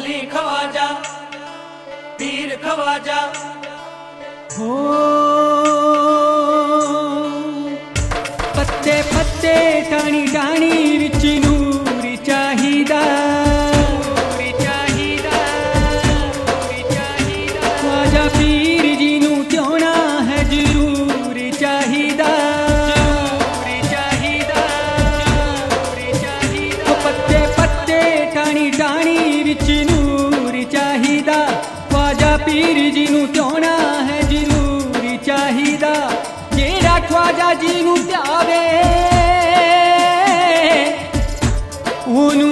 अली ख्वाजा पीर ख्वाजा हो पत्ते पत्ते टाणी टाणी विच नूर चाहिदा ख्वाजा पीर जी नू त्योना है जरूर चाहिदा पत्ते पत्ते टाणी टाणी विच नूर चाहिदा ख्वाजा पीर जी नू त्योना है जरूर चाहिदा जेड़ा ख्वाजा जी नू ध्यावे ओनू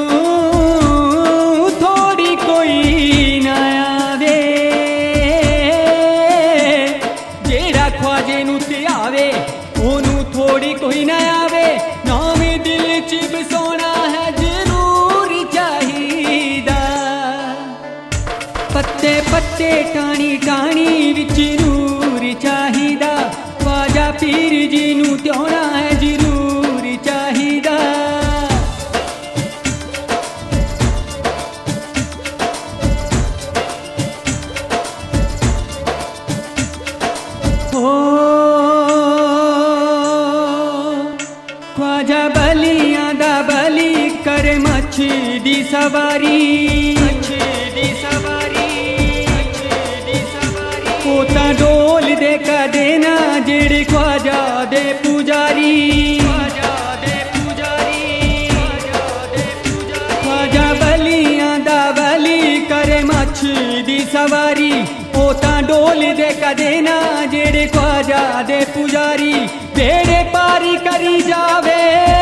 थोड़ी कोई ना आवे जेड़ा ख्वाजे नू ध्यावे ओनू थोड़ी कोई ना आवे नाम दिल च बसोना है जरूर चाहिदा पत्ते पत्ते टाणी टाणी विच नूर चाहिदा ख्वाजा पीर जी नू त्योना है जरूर चाहिदा हो ख्वाजा बलियां दा बली कर मच्छी दी सवारी पोता डोल दे कदे ना जेड़े ख्वाजा दे पुजारी ख्वाजा बलियां दा बली करे मच्छी दी सवारी पोता डोल दे कदे ना जेड़े ख्वाजा दे पुजारी बेड़े पारी करी जावे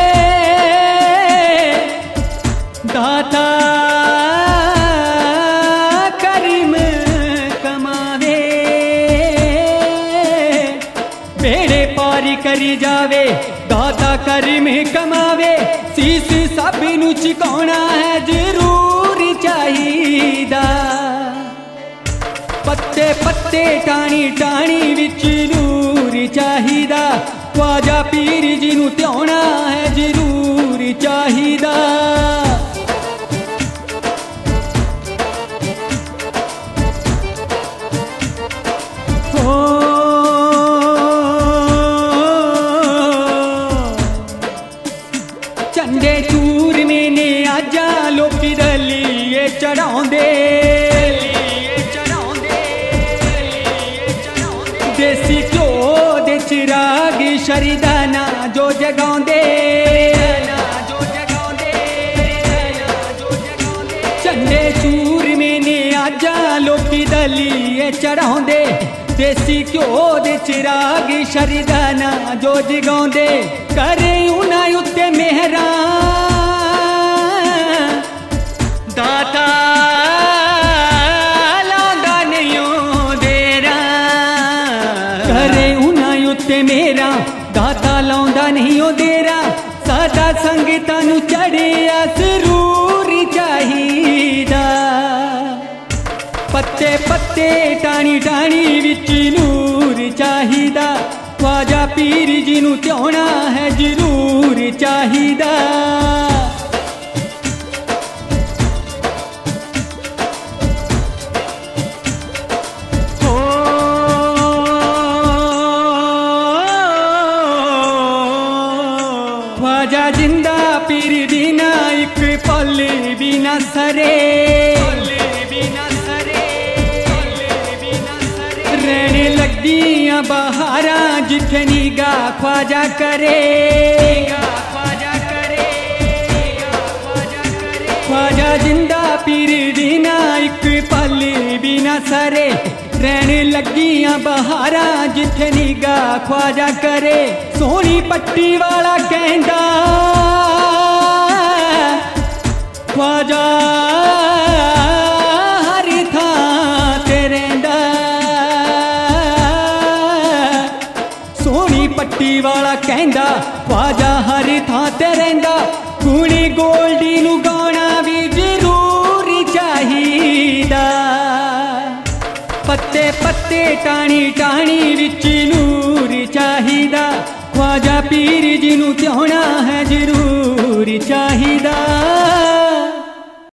दाता करीम कमावे बेड़े पारी करी जावे दाता करीम कमावे सीस सब नू चुकाना है जरूर चाहिदा पत्ते पत्ते टाणी टाणी विच नूर चाहिदा ख्वाजा पीर जी नू त्योना है जरूर चाहिदा हो चंडे चूर ने आजा लोकी दलिए चढ़ाउंदे देसी घ्यो दे चिराग शरीदाना जो जगाउंदे चंडे चूर ने आजा लोकी दलिए चढ़ाउंदे देसी घ्यो दे चिराग शरीदाना जो जगाउंदे करे उन्हां उत्ते मेहरा दाता लांदा नहीं देरा करे उन्हां उत्ते मेरा दाता लांदा नहीं देरा साडा संगतां नू चढ़िया जरूर चाहिदा पत्ते पत्ते टाणी टाणी विच नूर चाहिदा ख्वाजा पीर जी नू त्योना है जरूर चाहिदा हो ख्वाजा जिंदा पीर बिना एक पल बिना सरे रहने लगदियां बहारा जिथे निगा ख्वाजा करे ख्वाजा जिंदा पीर बिना एक पल बिना सरे रहने लगियां बहारा जिथे निगा ख्वाजा करे सोनी पट्टी वाला कहंदा ख्वाजा हर थां ते रहिंदा सोनी पट्टी वाला कहंदा ख्वाजा हर थां ते रहिंदा कुणी गोल्डी नू गाना भी जरूर चाहिदा पत्ते पत्ते टाणी टाणी विच नूर चाहिदा ख्वाजा पीर जी नू त्योना है जरूर